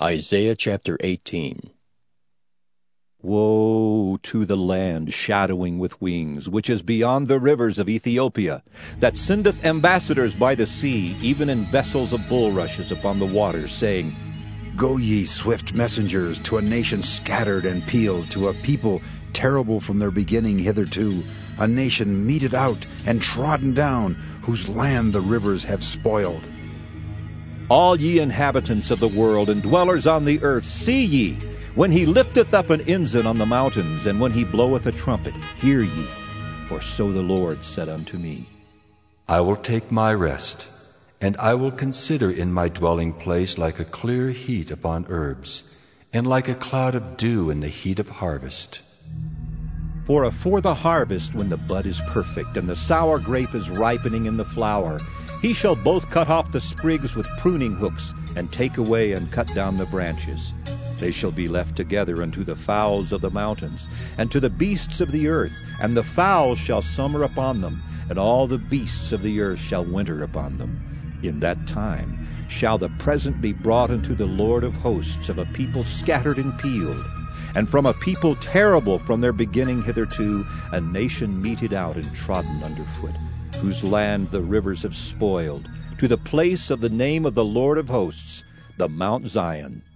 Isaiah chapter 18. Woe to the land shadowing with wings, which is beyond the rivers of Ethiopia, that sendeth ambassadors by the sea, even in vessels of bulrushes upon the waters, saying, Go ye, swift messengers, to a nation scattered and peeled, to a people terrible from their beginning hitherto, a nation meted out and trodden down, whose land the rivers have spoiled. All ye inhabitants of the world and dwellers on the earth, see ye, when he lifteth up an ensign on the mountains, and when he bloweth a trumpet, hear ye. For so the Lord said unto me, I will take my rest, and I will consider in my dwelling place like a clear heat upon herbs, and like a cloud of dew in the heat of harvest. For afore the harvest, when the bud is perfect, and the sour grape is ripening in the flower, he shall both cut off the sprigs with pruning hooks, and take away and cut down the branches. They shall be left together unto the fowls of the mountains, and to the beasts of the earth, and the fowls shall summer upon them, and all the beasts of the earth shall winter upon them. In that time shall the present be brought unto the Lord of hosts of a people scattered and peeled, and from a people terrible from their beginning hitherto, a nation meted out and trodden under foot, whose land the rivers have spoiled, to the place of the name of the Lord of hosts, the Mount Zion.